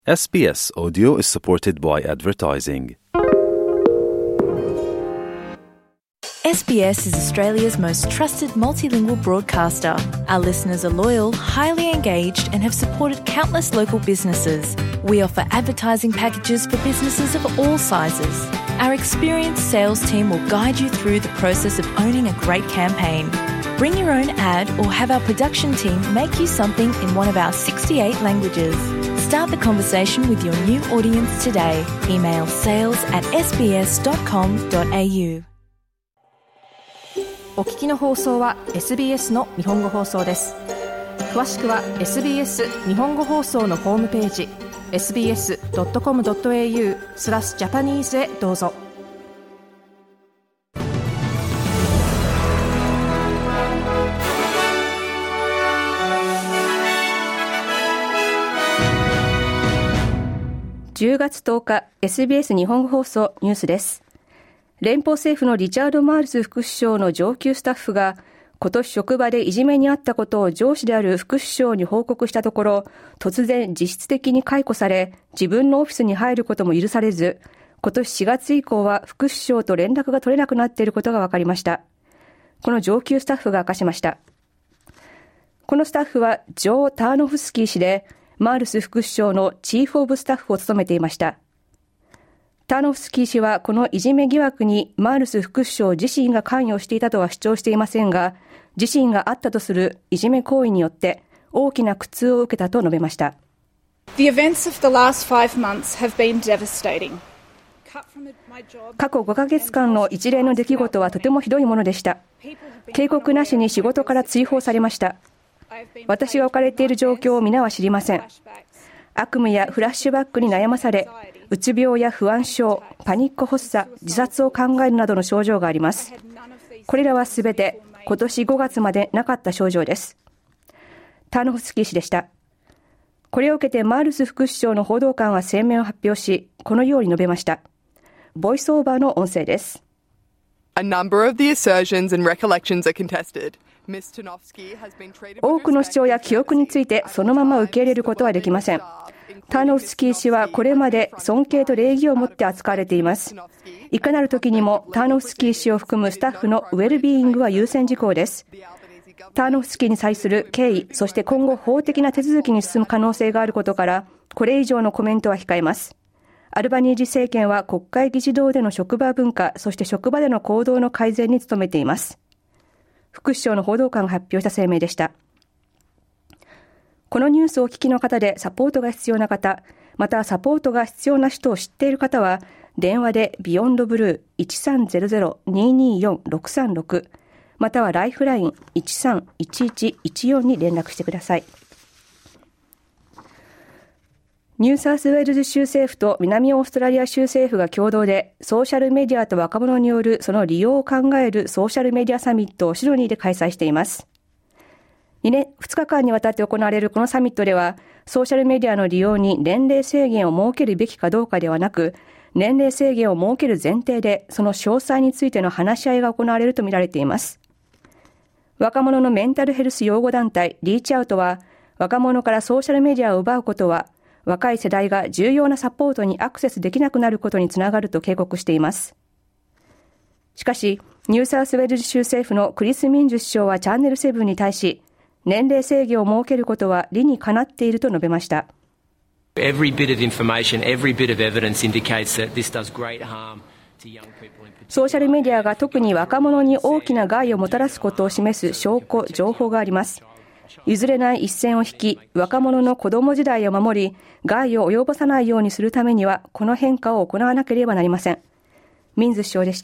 SBS Audio is supported by advertising. SBS is Australia's most trusted multilingual broadcaster. Our listeners are loyal, highly engaged, and have supported countless local businesses. We offer advertising packages for businesses of all sizes. Our experienced sales team will guide you through the process of owning a great campaign. Bring your own ad or have our production team make you something in one of our 68 languages. Start the conversation with your new audience today. Email sales@sbs.com.au。 お聞きの放送は SBS の日本語放送です。詳しくは SBS 日本語放送のホームページ sbs.com.au/Japanese へどうぞ。10月10日 SBS 日本語放送ニュースです。連邦政府のリチャード・マールズ副首相の上級スタッフが今年職場でいじめにあったことを上司である副首相に報告したところ、突然実質的に解雇され、自分のオフィスに入ることも許されず、今年4月以降は副首相と連絡が取れなくなっていることが分かりました。この上級スタッフが明かしました。このスタッフはジョー・ターノフスキー氏で、マールス副首相のチーフオブスタッフを務めていました。ターノフスキー氏はこのいじめ疑惑にマールス副首相自身が関与していたとは主張していませんが、自身があったとするいじめ行為によって大きな苦痛を受けたと述べました。 The events of the last 5 months have been devastating. 過去5ヶ月間の一連の出来事はとてもひどいものでした。警告なしに仕事から追放されました。私が置かれている状況を皆は知りません。悪夢やフラッシュバックに悩まされ、うつ病や不安症、パニック発作、自殺を考えるなどの症状があります。これらはすべて今年5月までなかった症状です。ターノフスキー氏でした。これを受けてマールス副首相の報道官は声明を発表し、このように述べました。ボイスオーバーの音声です。 A number of the assertions and recollections are contested. 多くの主張や記憶についてそのまま受け入れることはできません。ターノフスキー氏はこれまで尊敬と礼儀を持って扱われています。いかなる時にもターノフスキー氏を含むスタッフのウェルビーイングは優先事項です。ターノフスキーに際する経緯、そして今後法的な手続きに進む可能性があることから、これ以上のコメントは控えます。アルバニージ政権は国会議事堂での職場文化、そして職場での行動の改善に努めています。副首相の報道官が発表した声明でした。このニュースをお聞きの方でサポートが必要な方、またサポートが必要な人を知っている方は、電話でビヨンドブルー 1300-224-636 またはライフライン 131114 に連絡してください。ニューサウスウェールズ州政府と南オーストラリア州政府が共同でソーシャルメディアと若者によるその利用を考えるソーシャルメディアサミットをシドニーで開催しています。2日間にわたって行われるこのサミットでは、ソーシャルメディアの利用に年齢制限を設けるべきかどうかではなく、年齢制限を設ける前提でその詳細についての話し合いが行われるとみられています。若者のメンタルヘルス擁護団体リーチアウトは、若者からソーシャルメディアを奪うことは若い世代が重要なサポートにアクセスできなくなることにつながると警告しています。しかし、ニューサウスウェールズ州政府のクリス・ミンジュ首相はチャンネル7に対し、年齢制限を設けることは理にかなっていると述べました。 Every bit of information, every bit of evidence indicates that this does great harm to young people. ソーシャルメディアが特に若者に大きな害をもたらすことを示す証拠、情報があります。譲れない一線を引き、若者の子供時代を守り、害を及ぼさないようにするためには、この変化を行わなければなりません。ミンズ首相でした。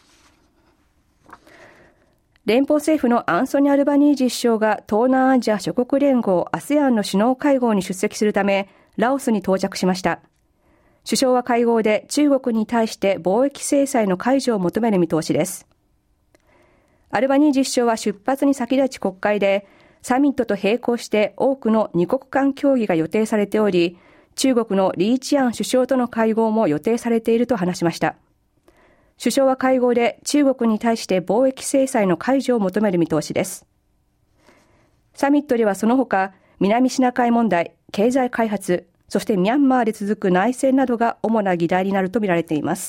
連邦政府のアンソニー・アルバニージー首相が東南アジア諸国連合 ASEAN の首脳会合に出席するため、ラオスに到着しました。首相は会合で中国に対して貿易制裁の解除を求める見通しです。アルバニージー首相は出発に先立ち国会で、サミットと並行して多くの二国間協議が予定されており、中国のリー・チアン首相との会合も予定されていると話しました。首相は会合で中国に対して貿易制裁の解除を求める見通しです。サミットではその他、南シナ海問題、経済開発、 そしてミャンマーで続く内戦などが主な議題になるとみられています。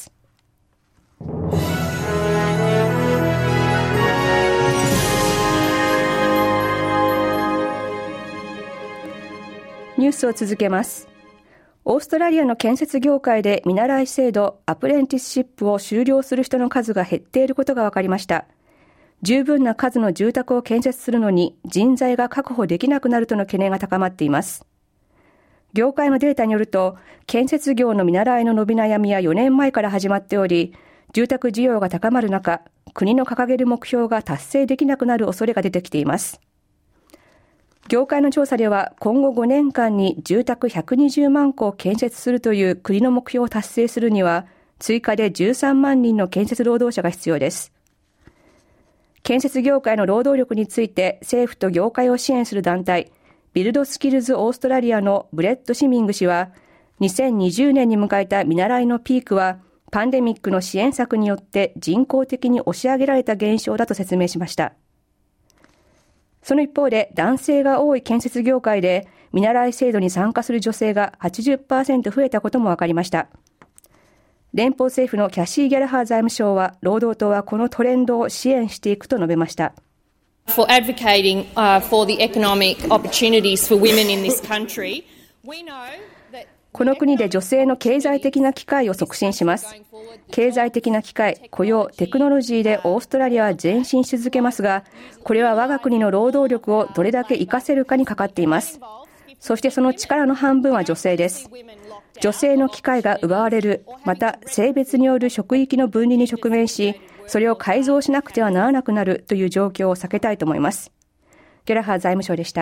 ニュースを続けます。オーストラリアの建設業界で見習い制度アプレンティスシップを修了する人の数が減っていることが分かりました。十分な数の住宅を建設するのに人材が確保できなくなるとの懸念が高まっています。業界のデータによると、建設業の見習いの伸び悩みは4年前から始まっており、住宅需要が高まる中、国の掲げる目標が達成できなくなる恐れが出てきています。業界の調査では、今後5年間に住宅120万戸を建設するという国の目標を達成するには、追加で13万人の建設労働者が必要です。建設業界の労働力について政府と業界を支援する団体、ビルドスキルズオーストラリアのブレッド・シミング氏は、2020年に迎えた見習いのピークは、パンデミックの支援策によって人工的に押し上げられた現象だと説明しました。その一方で、男性が多い建設業界で見習い制度に参加する女性が 80% 増えたことも分かりました。連邦政府のキャシー・ギャラハー財務相は、労働党はこのトレンドを支援していくと述べました。 For advocating for the economic opportunities for women in this country, we know that この国で女性の経済的な機会を促進します。経済的な機会、雇用、テクノロジーでオーストラリアは前進し続けますが、これは我が国の労働力をどれだけ活かせるかにかかっています。そしてその力の半分は女性です。女性の機会が奪われる、また性別による職域の分離に直面し、それを改造しなくてはならなくなるという状況を避けたいと思います。ギャラハー財務相でした。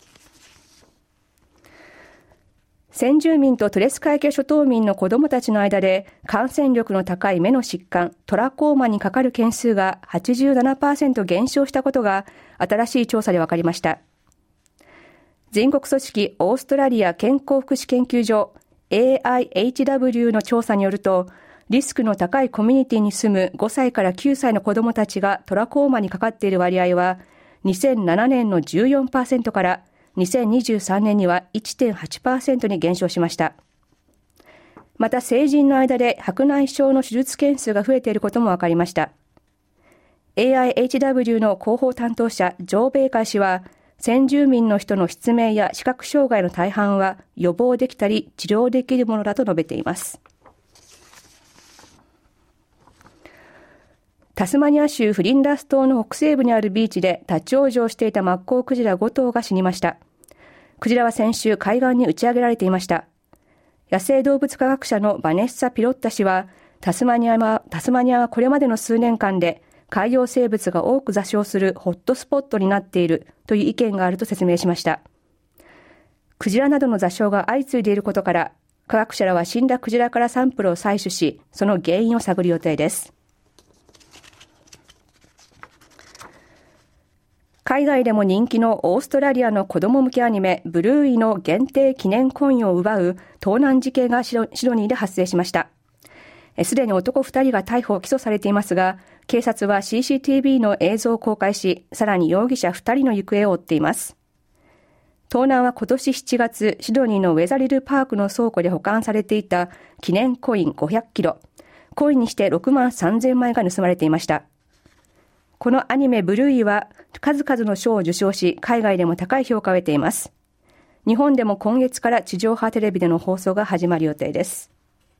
先住民とトレス海峡諸島民の子どもたちの間で感染力の高い目の疾患、トラコーマにかかる件数が 87% 減少したことが新しい調査で分かりました。全国組織オーストラリア健康福祉研究所 AIHW の調査によると、リスクの高いコミュニティに住む5歳から9歳の子どもたちがトラコーマにかかっている割合は2007年の 14% から2023年には 1.8% に減少しました。また成人の間で白内障の手術件数が増えていることも分かりました。AIHW の広報担当者ジョー・ベイカー氏は、先住民の人の失明や視覚障害の大半は予防できたり治療できるものだと述べています。タスマニア州フリンダス島の北西部にあるビーチで立ち往生していたマッコウクジラ5頭が死にました。クジラは先週海岸に打ち上げられていました。野生動物科学者のバネッサ・ピロッタ氏は、タスマニアはこれまでの数年間で海洋生物が多く座礁するホットスポットになっているという意見があると説明しました。クジラなどの座礁が相次いでいることから、科学者らは死んだクジラからサンプルを採取し、その原因を探る予定です。海外でも人気のオーストラリアの子供向けアニメブルーイの限定記念コインを奪う盗難事件がシドニーで発生しました。すでに男2人が逮捕・起訴されていますが、警察は CCTV の映像を公開し、さらに容疑者2人の行方を追っています。盗難は今年7月、シドニーのウェザリルパークの倉庫で保管されていた記念コイン500キロ、コインにして6万3000枚が盗まれていました。このアニメブルーイは数々の賞を受賞し、海外でも高い評価を得ています。日本でも今月から地上波テレビでの放送が始まる予定です。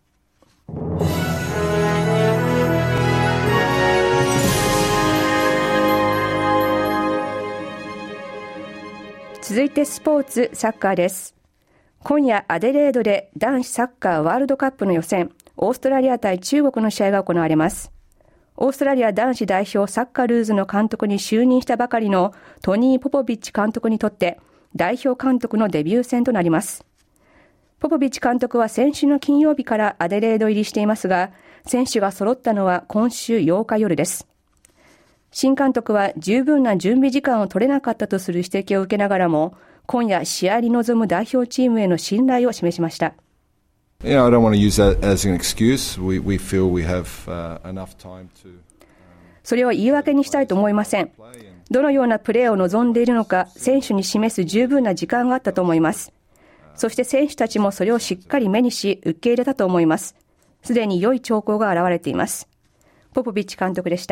続いてスポーツサッカーです。今夜アデレードで男子サッカーワールドカップの予選、オーストラリア対中国の試合が行われます。オーストラリア男子代表サッカールーズの監督に就任したばかりのトニー・ポポビッチ監督にとって代表監督のデビュー戦となります。ポポビッチ監督は先週の金曜日からアデレード入りしていますが、選手が揃ったのは今週8日夜です。新監督は十分な準備時間を取れなかったとする指摘を受けながらも、今夜試合に臨む代表チームへの信頼を示しました。 Yeah, I don't want to use that as an excuse. We feel we have enough time to. それを言い訳にしたいと思いません。どのようなプレーを望んでいるのか、選手に示す十分な時間があったと思います。 そして選手たちもそれをしっかり目にし、受け入れたと思います。すでに良い兆候が現れています。ポポビッチ監督でした。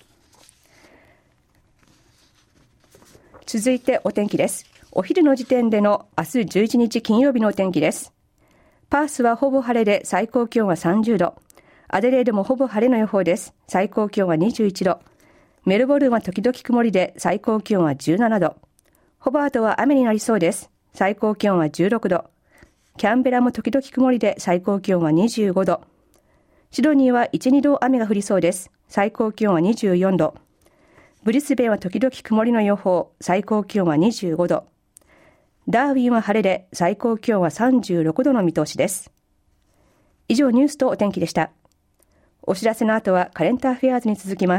続いてお天気です。お昼の時点での明日11日金曜日のお天気です。パースはほぼ晴れで最高気温は30度。アデレードもほぼ晴れの予報です。最高気温は21度。メルボルンは時々曇りで最高気温は17度。ホバートは雨になりそうです。最高気温は16度。キャンベラも時々曇りで最高気温は25度。シドニーは 1,2 度雨が降りそうです。最高気温は24度。ブリスベンは時々曇りの予報。最高気温は25度。ダーウィンは晴れで最高気温は36度の見通しです。以上ニュースとお天気でした。お知らせの後はカレンターフェアーズに続きます。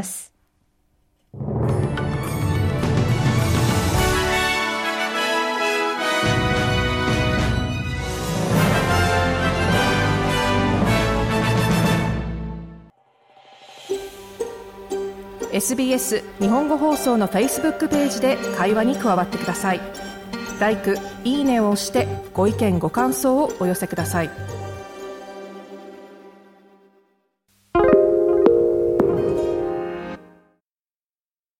SBS 日本語放送の Facebook ページで会話に加わってください。LIKE、いいねを押してご意見ご感想をお寄せください。